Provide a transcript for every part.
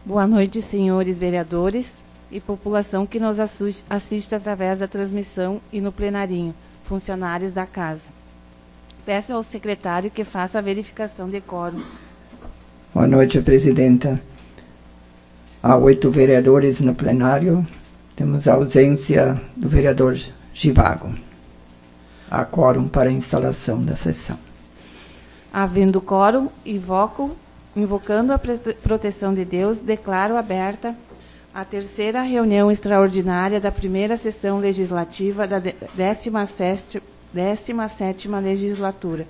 Boa noite, senhores vereadores e população que nos assiste através da transmissão e no plenarinho, funcionários da casa. Peço ao secretário que faça a verificação de quórum. Boa noite, presidenta. Há 8 vereadores no plenário. Temos a ausência do vereador Givago. Há quórum para a instalação da sessão. Havendo quórum, invocando a proteção de Deus, declaro aberta a terceira reunião extraordinária da primeira sessão legislativa da 17ª legislatura.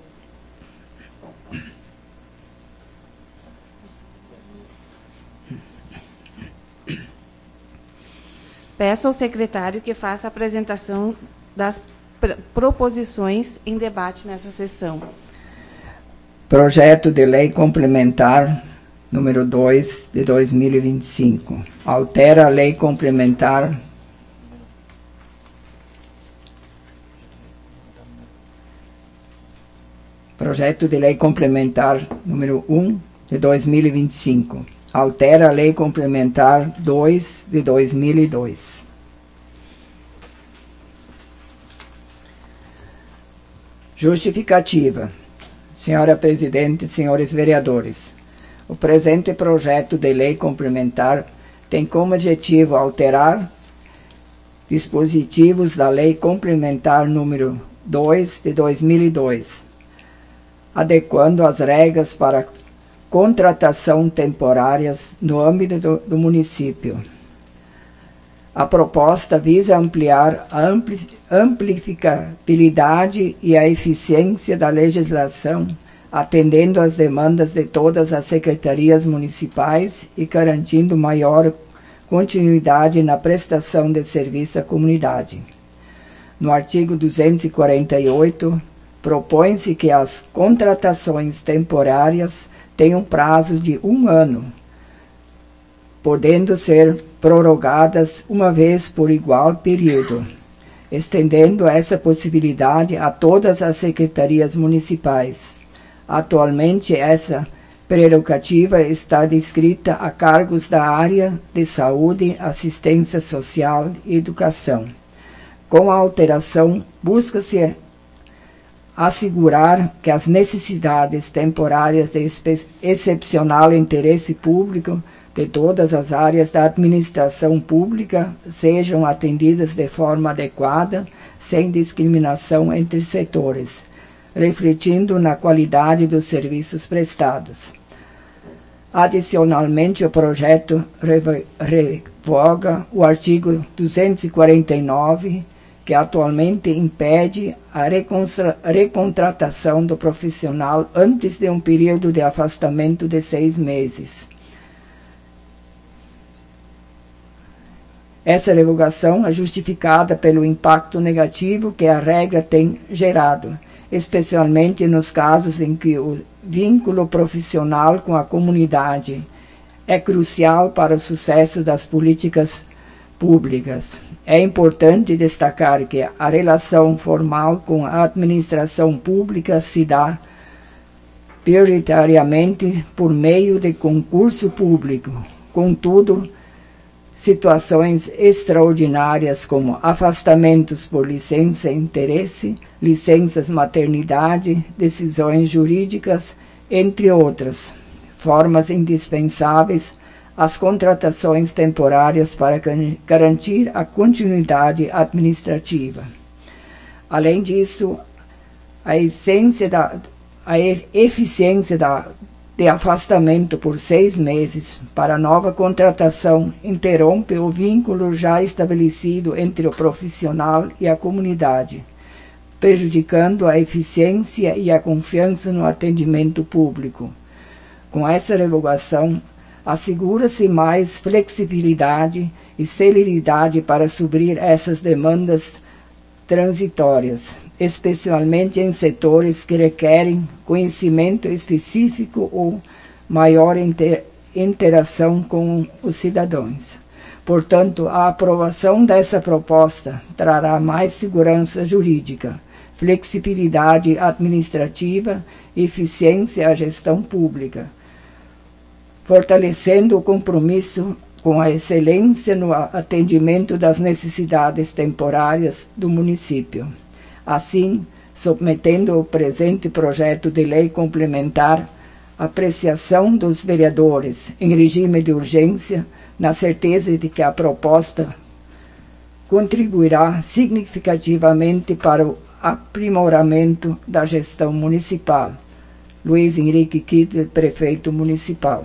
Peço ao secretário que faça a apresentação das proposições em debate nessa sessão. Projeto de Lei Complementar número 2 de 2025. Altera a Lei Complementar Projeto de Lei Complementar número 1 de 2025. Altera a Lei Complementar 2 de 2002. Justificativa. Senhora Presidente, senhores vereadores, o presente projeto de lei complementar tem como objetivo alterar dispositivos da Lei Complementar número 2 de 2002, adequando as regras para contratação temporárias no âmbito do município. A proposta visa ampliar a amplificabilidade e a eficiência da legislação, atendendo às demandas de todas as secretarias municipais e garantindo maior continuidade na prestação de serviço à comunidade. No artigo 248, propõe-se que as contratações temporárias tenham prazo de 1 ano, podendo ser prorrogadas uma vez por igual período, estendendo essa possibilidade a todas as secretarias municipais. Atualmente, essa prerrogativa está descrita a cargos da área de saúde, assistência social e educação. Com a alteração, busca-se assegurar que as necessidades temporárias de excepcional interesse público de todas as áreas da administração pública sejam atendidas de forma adequada, sem discriminação entre setores, refletindo na qualidade dos serviços prestados. Adicionalmente, o projeto revoga o artigo 249, que atualmente impede a recontratação do profissional antes de um período de afastamento de 6 meses. Essa revogação é justificada pelo impacto negativo que a regra tem gerado, especialmente nos casos em que o vínculo profissional com a comunidade é crucial para o sucesso das políticas públicas. É importante destacar que a relação formal com a administração pública se dá prioritariamente por meio de concurso público. Contudo, situações extraordinárias como afastamentos por licença e interesse, licenças maternidade, decisões jurídicas, entre outras, formas indispensáveis às contratações temporárias para garantir a continuidade administrativa. Além disso, a eficiência de afastamento por 6 meses para nova contratação interrompe o vínculo já estabelecido entre o profissional e a comunidade, prejudicando a eficiência e a confiança no atendimento público. Com essa revogação, assegura-se mais flexibilidade e celeridade para suprir essas demandas transitórias, especialmente em setores que requerem conhecimento específico ou maior interação com os cidadãos. Portanto, a aprovação dessa proposta trará mais segurança jurídica, flexibilidade administrativa e eficiência à gestão pública, fortalecendo o compromisso com a excelência no atendimento das necessidades temporárias do município. Assim, submetendo o presente projeto de lei complementar à apreciação dos vereadores em regime de urgência, na certeza de que a proposta contribuirá significativamente para o aprimoramento da gestão municipal. Luiz Henrique Kittel, prefeito municipal.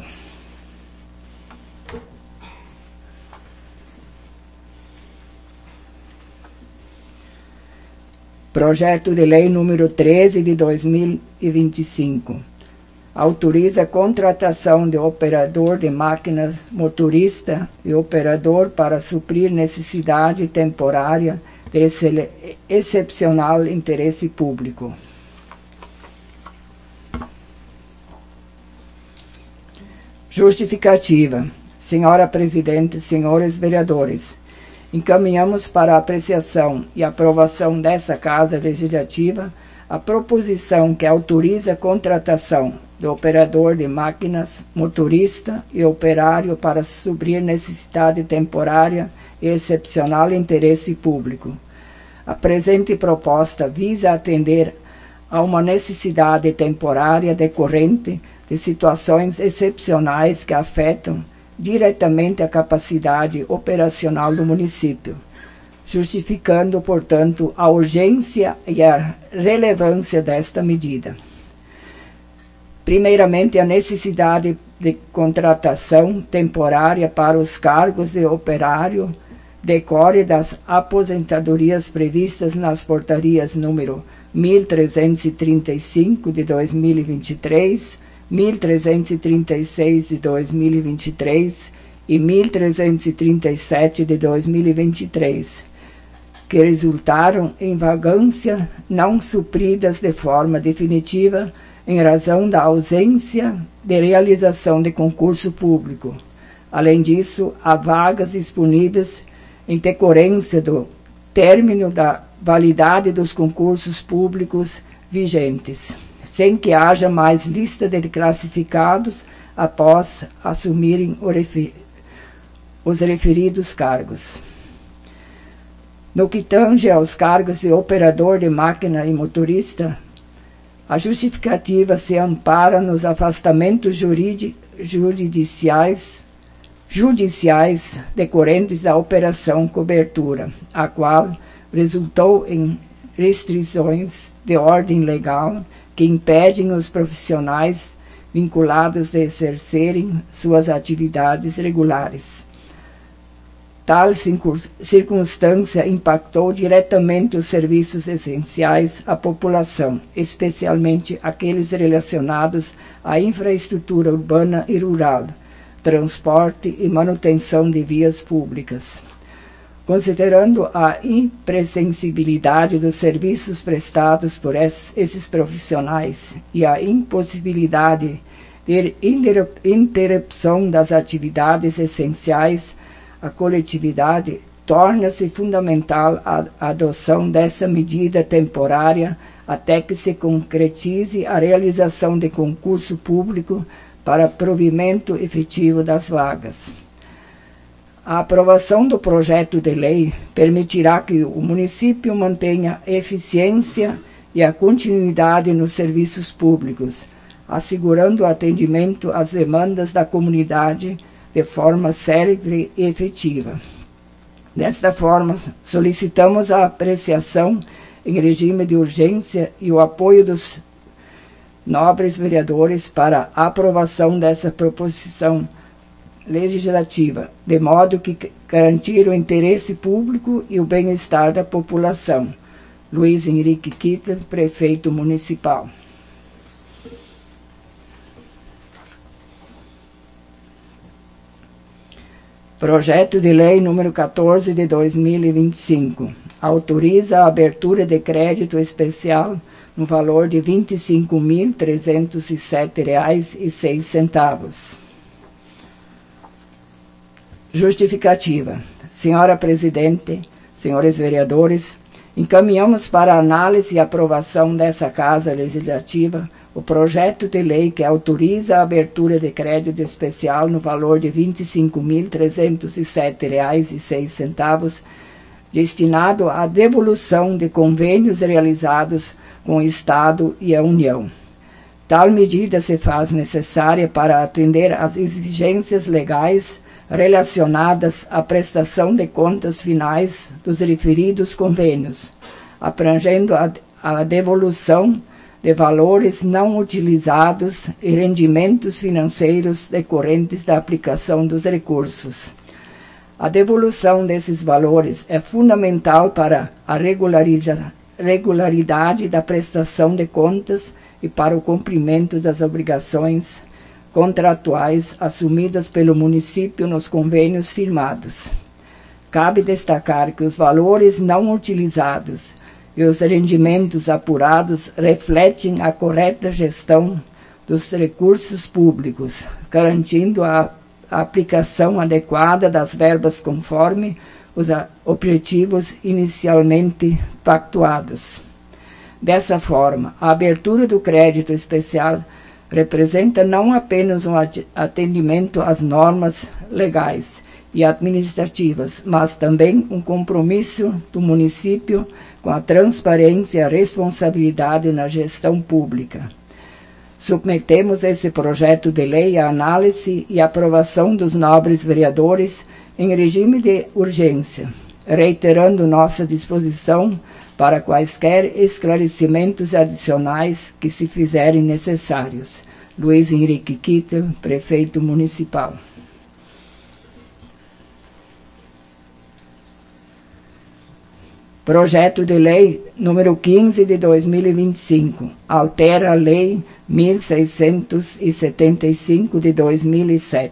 Projeto de Lei número 13 de 2025. Autoriza a contratação de operador de máquinas, motorista e operador para suprir necessidade temporária de excepcional interesse público. Justificativa. Senhora Presidente, senhores vereadores, encaminhamos para a apreciação e aprovação dessa Casa Legislativa a proposição que autoriza a contratação do operador de máquinas, motorista e operário para suprir necessidade temporária e excepcional interesse público. A presente proposta visa atender a uma necessidade temporária decorrente de situações excepcionais que afetam diretamente a capacidade operacional do município, justificando, portanto, a urgência e a relevância desta medida. Primeiramente, a necessidade de contratação temporária para os cargos de operário decorre das aposentadorias previstas nas portarias número 1335 de 2023, 1336 de 2023 e 1337 de 2023, que resultaram em vagância não supridas de forma definitiva em razão da ausência de realização de concurso público. Além disso, há vagas disponíveis em decorrência do término da validade dos concursos públicos vigentes, sem que haja mais lista de classificados após assumirem os referidos cargos. No que tange aos cargos de operador de máquina e motorista, a justificativa se ampara nos afastamentos judiciais decorrentes da operação cobertura, a qual resultou em restrições de ordem legal que impedem os profissionais vinculados de exercerem suas atividades regulares. Tal circunstância impactou diretamente os serviços essenciais à população, especialmente aqueles relacionados à infraestrutura urbana e rural, transporte e manutenção de vias públicas. Considerando a imprescindibilidade dos serviços prestados por esses profissionais e a impossibilidade de interrupção das atividades essenciais, a coletividade torna-se fundamental a adoção dessa medida temporária até que se concretize a realização de concurso público para provimento efetivo das vagas. A aprovação do projeto de lei permitirá que o município mantenha a eficiência e a continuidade nos serviços públicos, assegurando o atendimento às demandas da comunidade de forma célere e efetiva. Desta forma, solicitamos a apreciação em regime de urgência e o apoio dos nobres vereadores para a aprovação dessa proposição legislativa, de modo que garantir o interesse público e o bem-estar da população. Luiz Henrique Kittel, prefeito municipal. Projeto de Lei número 14 de 2025. Autoriza a abertura de crédito especial no valor de R$ 25.307,06. Justificativa. Senhora Presidente, senhores vereadores, encaminhamos para análise e aprovação dessa Casa Legislativa o projeto de lei que autoriza a abertura de crédito especial no valor de R$ 25.307,06, destinado à devolução de convênios realizados com o Estado e a União. Tal medida se faz necessária para atender às exigências legais relacionadas à prestação de contas finais dos referidos convênios, abrangendo a devolução de valores não utilizados e rendimentos financeiros decorrentes da aplicação dos recursos. A devolução desses valores é fundamental para a regularidade da prestação de contas e para o cumprimento das obrigações contratuais assumidas pelo município nos convênios firmados. Cabe destacar que os valores não utilizados e os rendimentos apurados refletem a correta gestão dos recursos públicos, garantindo a aplicação adequada das verbas conforme os objetivos inicialmente pactuados. Dessa forma, a abertura do crédito especial representa não apenas um atendimento às normas legais e administrativas, mas também um compromisso do município com a transparência e a responsabilidade na gestão pública. Submetemos esse projeto de lei à análise e aprovação dos nobres vereadores em regime de urgência, reiterando nossa disposição para quaisquer esclarecimentos adicionais que se fizerem necessários. Luiz Henrique Kittel, Prefeito Municipal. Projeto de Lei número 15 de 2025, altera a Lei 1675 de 2007.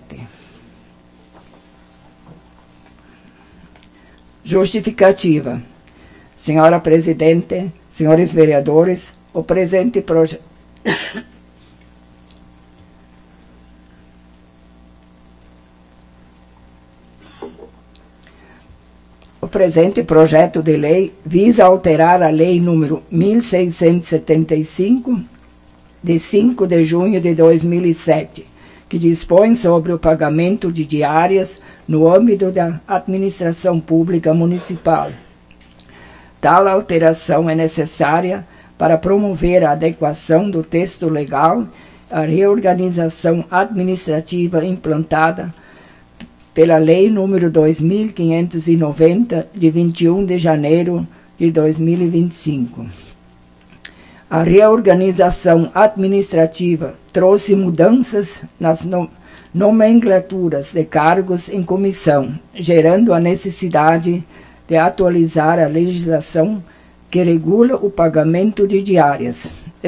Justificativa. Senhora Presidente, senhores vereadores, o presente projeto... O presente projeto de lei visa alterar a Lei número 1675, de 5 de junho de 2007, que dispõe sobre o pagamento de diárias no âmbito da administração pública municipal. Tal alteração é necessária para promover a adequação do texto legal à reorganização administrativa implantada pela Lei nº 2.590, de 21 de janeiro de 2025. A reorganização administrativa trouxe mudanças nas nomenclaturas de cargos em comissão, gerando a necessidade de atualizar a legislação que regula o pagamento de diárias.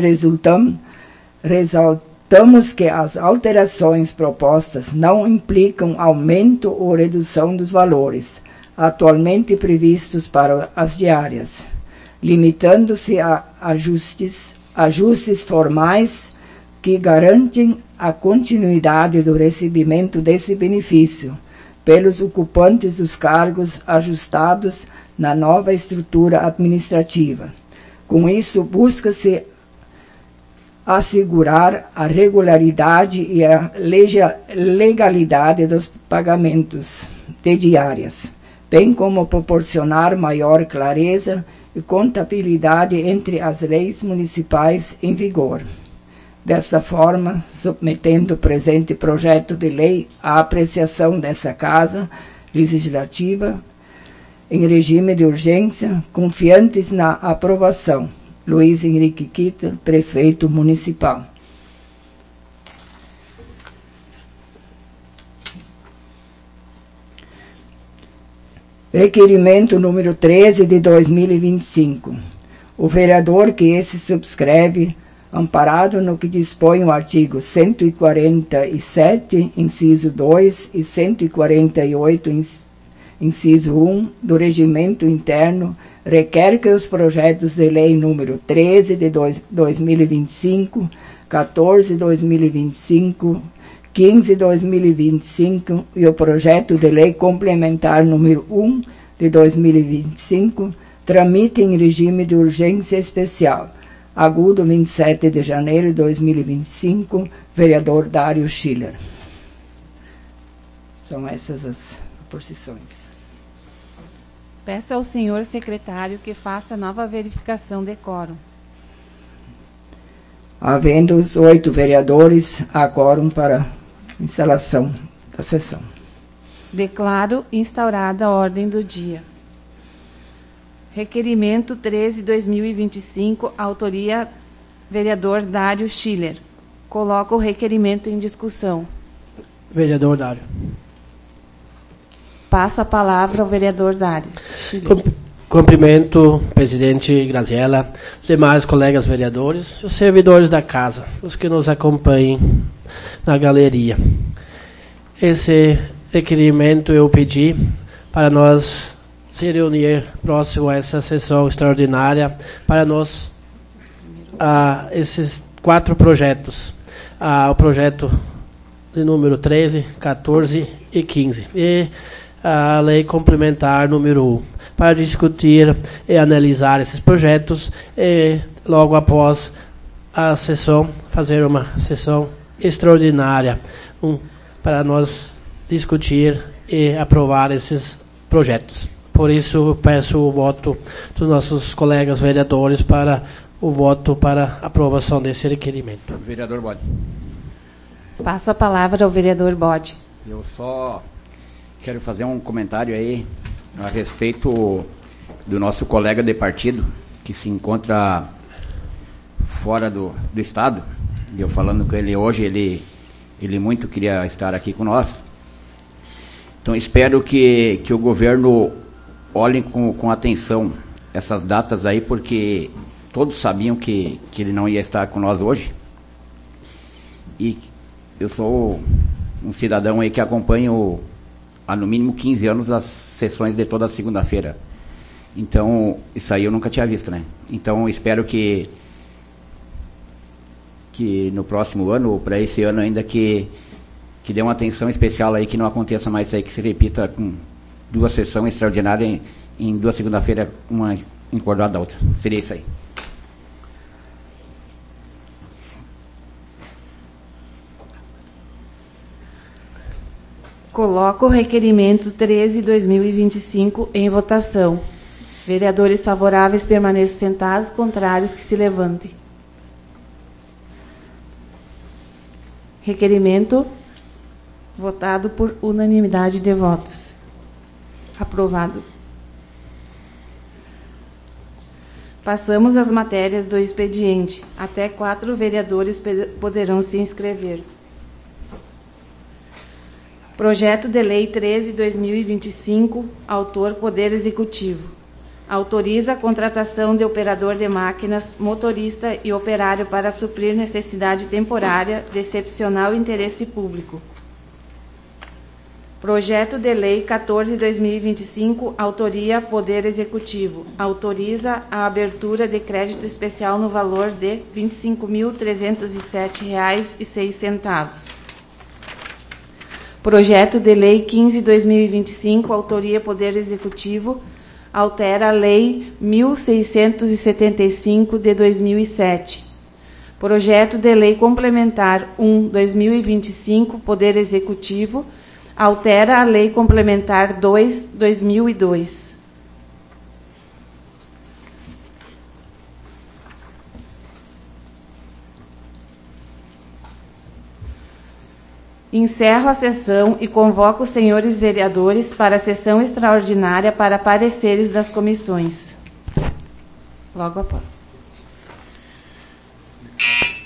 Resaltamos que as alterações propostas não implicam aumento ou redução dos valores atualmente previstos para as diárias, limitando-se a ajustes formais que garantem a continuidade do recebimento desse benefício pelos ocupantes dos cargos ajustados na nova estrutura administrativa. Com isso, busca-se assegurar a regularidade e a legalidade dos pagamentos de diárias, bem como proporcionar maior clareza e contabilidade entre as leis municipais em vigor. Dessa forma, submetendo o presente projeto de lei à apreciação dessa Casa Legislativa, em regime de urgência, confiantes na aprovação. Luiz Henrique Kittel, Prefeito Municipal. Requerimento número 13 de 2025. O vereador que esse subscreve, amparado no que dispõe o artigo 147, inciso 2 e 148, inciso 1 do Regimento Interno, requer que os projetos de lei número 13 de 2025, 14 de 2025, 15 de 2025 e o projeto de lei complementar número 1 de 2025 tramitem em regime de urgência especial, Agudo, 27 de janeiro de 2025, vereador Dário Schiller. São essas as posições. Peço ao senhor secretário que faça nova verificação de quórum. Havendo os 8 vereadores, há quórum para instalação da sessão. Declaro instaurada a ordem do dia. Requerimento 13/2025, autoria vereador Dário Schiller. Coloco o requerimento em discussão. Vereador Dário. Passo a palavra ao vereador Dário Schiller. Cumprimento, presidente Graziella, os demais colegas vereadores, os servidores da casa, os que nos acompanhem na galeria. Esse requerimento eu pedi para nós se reunir próximo a essa sessão extraordinária para nós esses 4 projetos. O projeto de número 13, 14 e 15. E a lei complementar número 1. Para discutir e analisar esses projetos e logo após a sessão, fazer uma sessão extraordinária para nós discutir e aprovar esses projetos. Por isso, eu peço o voto dos nossos colegas vereadores para o voto para aprovação desse requerimento. Vereador Bode. Passo a palavra ao vereador Bode. Eu só quero fazer um comentário aí a respeito do nosso colega de partido, que se encontra fora do estado. E eu falando com ele hoje, ele muito queria estar aqui com nós. Então espero que o governo olhe com atenção essas datas aí, porque todos sabiam que ele não ia estar com nós hoje. E eu sou um cidadão aí que acompanho há no mínimo 15 anos as sessões de toda segunda-feira. Então, isso aí eu nunca tinha visto, né? Então, espero que no próximo ano, ou para esse ano ainda, que dê uma atenção especial aí, que não aconteça mais isso aí, que se repita com 2 sessões extraordinárias em 2 segunda-feira, uma encordada da outra. Seria isso aí. Coloco o requerimento 13/2025 em votação. Vereadores favoráveis permaneçam sentados, contrários que se levantem. Requerimento votado por unanimidade de votos. Aprovado. Passamos às matérias do expediente. Até 4 vereadores poderão se inscrever. Projeto de Lei 13/2025, autor Poder Executivo. Autoriza a contratação de operador de máquinas, motorista e operário para suprir necessidade temporária de excepcional interesse público. Projeto de Lei 14/2025, autoria Poder Executivo. Autoriza a abertura de crédito especial no valor de R$ 25.307,06. Projeto de Lei 15/2025, autoria Poder Executivo, altera a Lei 1.675 de 2007. Projeto de Lei Complementar 1/2025, Poder Executivo, altera a Lei Complementar 2/2002. Encerro a sessão e convoco os senhores vereadores para a sessão extraordinária para pareceres das comissões. Logo após.